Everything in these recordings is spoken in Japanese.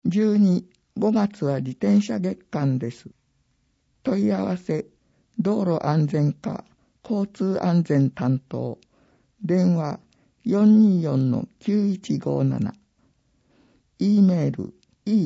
12、5月は自転車月間です。問い合わせ、道路安全課、交通安全担当、電話 424-9157、E メール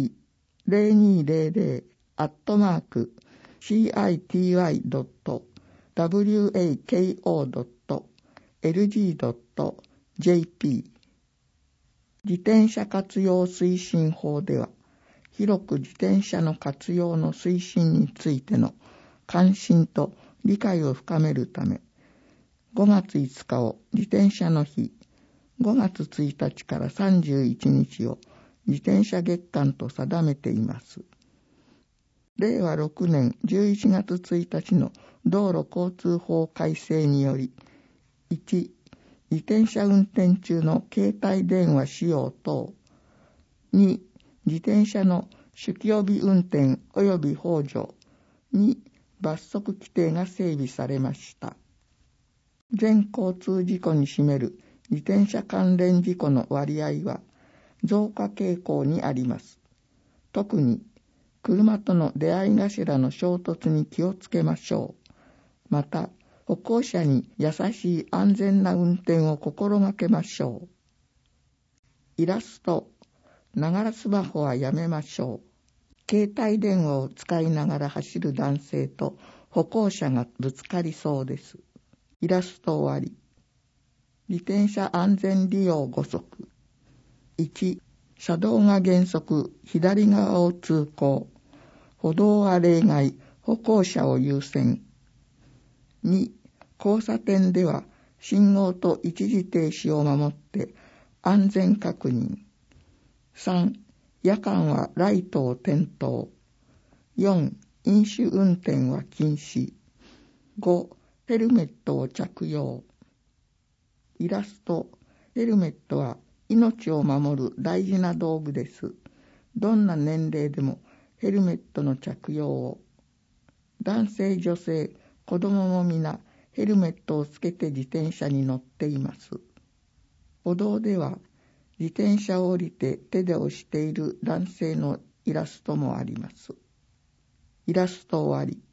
e-city.wako.lg.jp。 自転車活用推進法では、広く自転車の活用の推進についての関心と理解を深めるため、5月5日を自転車の日、5月1日から31日を自転車月間と定めています。令和6年11月1日の道路交通法改正により、1、自転車運転中の携帯電話使用等、2、自転車の酒気帯び運転及び幇助に罰則規定が整備されました。全交通事故に占める自転車関連事故の割合は増加傾向にあります。特に車との出会い頭の衝突に気をつけましょう。また、歩行者に優しい安全な運転を心がけましょう。イラスト、ながらスマホはやめましょう。携帯電話を使いながら走る男性と歩行者がぶつかりそうです。イラスト終わり。自転車安全利用5則。1、車道が原則、左側を通行。歩道は例外、歩行者を優先。2、交差点では信号と一時停止を守って安全確認。3、夜間はライトを点灯。4、飲酒運転は禁止。5、ヘルメットを着用。イラスト、ヘルメットは命を守る大事な道具です。どんな年齢でもヘルメットの着用を。男性、女性、子供も皆ヘルメットをつけて自転車に乗っています。歩道では自転車を降りて手で押している男性のイラストもあります。イラスト終わり。